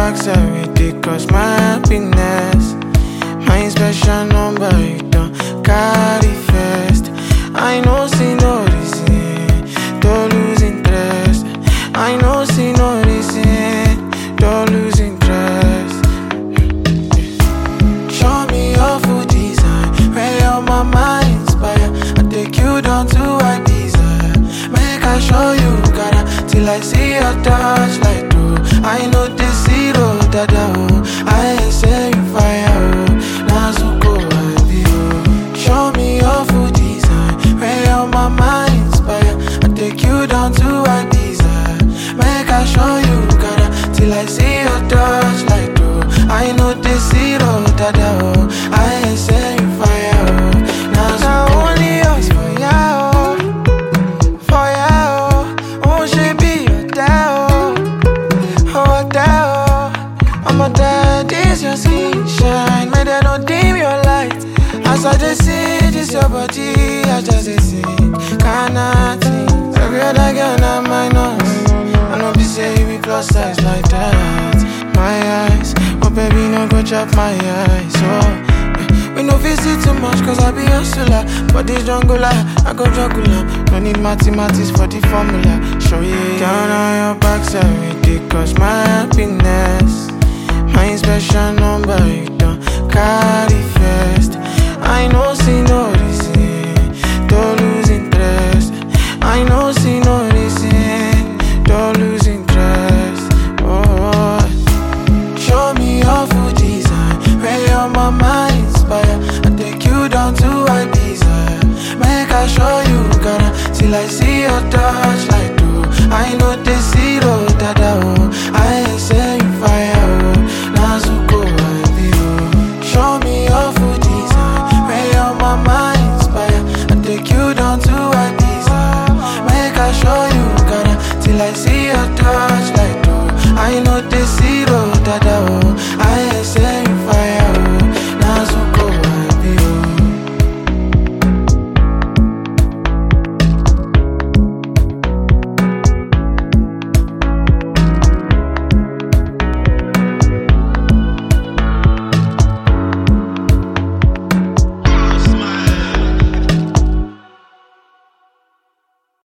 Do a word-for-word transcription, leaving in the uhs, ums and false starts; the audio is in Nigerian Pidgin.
backside every day, cause my happiness. My special number, you don't carry first. I know, see no reason, don't lose interest. I know, see no reason, don't lose interest. Show me your full design, where your mama inspire. I take you down to a desire. Make I show you, gotta, till I see your touch like true. I know this zero, dada, oh. I ain't say you fire, oh. Now so go, I be, oh. Show me your full design, where your mama inspire. I take you down to a desire. Make I show you, gotta, till I see your touch like true. I know this zero, dada, oh. I ain't say you fire, oh. Now so go, only yours for ya, oh. For ya, oh. Oh, she be your dad, oh. Oh, dad, oh. I'm a dad, this your skin shine. May they not dim your light. As I just see this your body, I just see cannot think. Every other girl now minus. I know be say you be plus size like that. My eyes, oh baby no go chop my eyes. Oh, we no visit too much cause I be hustler. For this jungle I go jugular. No need mathematics for the formula. Show you down on your backside every day, cause my happiness. My special number, you don't carry first. I know, see no reason, don't lose interest. I know, see no reason, don't lose interest. Oh, show me your full design, where your mama inspire. I take you down to Ibiza. Make I show you, gotta, till I see your touch like true. I know this zero, dada, oh. I ain't say you fire, oh. Now so go, I be, oh. Show me your full design, where your mama inspire. I take you down to Ibiza. Make I show you, gotta, till I see your touch like true. I know this zero, dada, oh.